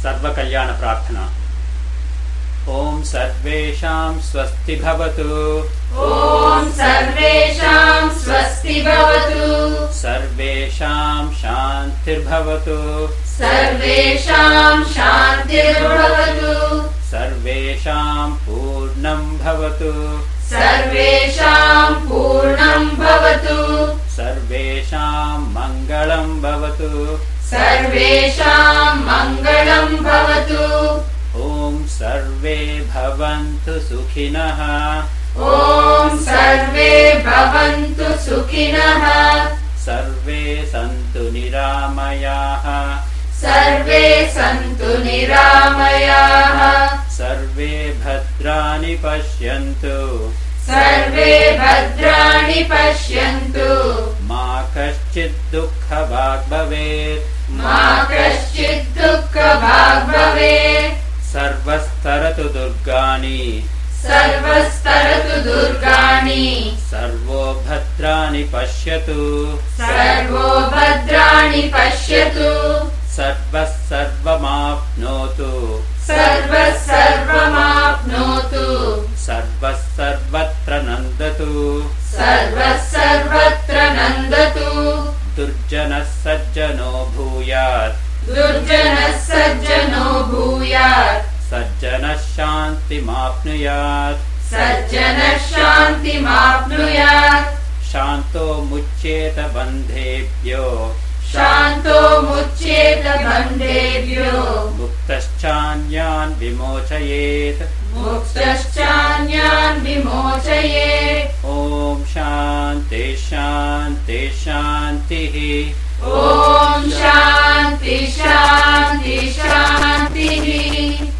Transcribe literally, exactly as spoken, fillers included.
सर्वकल्याण प्रार्थना। ओम सर्वेषां स्वस्ति भवतु। ओम सर्वेषां स्वस्ति भवतु। सर्वेषां शान्तिर्भवतु। सर्वेषां शान्तिर्भवतु। सर्वेषां पूर्णं भवतु। सर्वेषां पूर्णं भवतु। सर्वेषां मङ्गलं भवतु। सर्वेषां मङ्गलं भवतु। ओम सर्वे भवन्तु सुखिनः। ओम सर्वे भवन्तु सुखिनः। सर्वे सन्तु निरामयाः। सर्वे सन्तु निरामयाः। सर्वे भद्राणि पश्यन्तु। सर्वे भद्राणि पश्यन्तु। मा कश्चित् दुःखभाग् भवेत्। मा कश्चित् दुःखभाग् भवेत्। सर्वस्तरतु दुर्गाणि। सर्वस्तरतु दुर्गाणि। सर्वो भद्राणि पश्यतु। सर्वो भद्राणि पश्यतु। सर्वः सर्वमाप्नोतु। सर्वः सर्वमाप्नोतु। सर्वः सर्वत्र नन्दतु। सर्वः सर्वत्र नन्दतु। दुर्जनः सज्जनो भूयात्। दुर्जनः सज्जनो भूयात्। सज्जनः शान्तिमाप्नुयात्। सज्जनः शान्तिमाप्नुयात्। शान्तो मुच्येत बन्धेभ्यो। शान्तो मुच्येत बन्धेभ्यो। मुक्तश्चान्यान् विमोचयेत्। मुक्तः